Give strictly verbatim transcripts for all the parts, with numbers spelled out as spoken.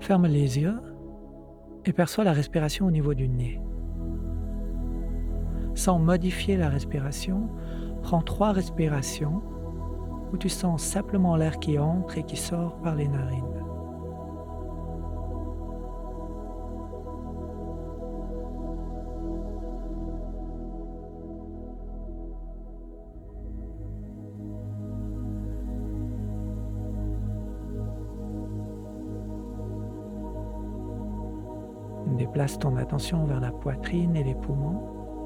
Ferme les yeux et perçois la respiration au niveau du nez. Sans modifier la respiration, prends trois respirations où tu sens simplement l'air qui entre et qui sort par les narines. Déplace ton attention vers la poitrine et les poumons.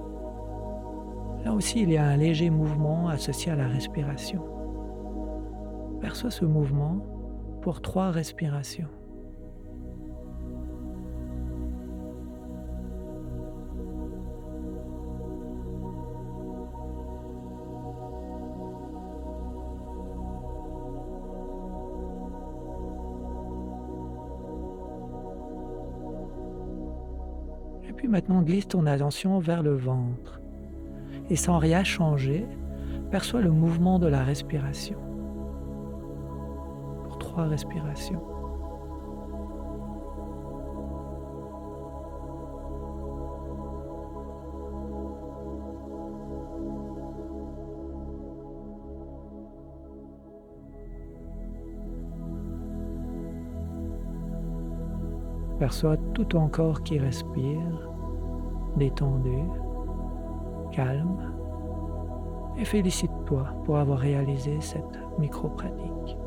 Là aussi, il y a un léger mouvement associé à la respiration. Perçois ce mouvement pour trois respirations. Et puis maintenant, glisse ton attention vers le ventre. Et sans rien changer, perçois le mouvement de la respiration. Pour trois respirations. Perçois tout ton corps qui respire, détendu, calme, et félicite-toi pour avoir réalisé cette micro-pratique.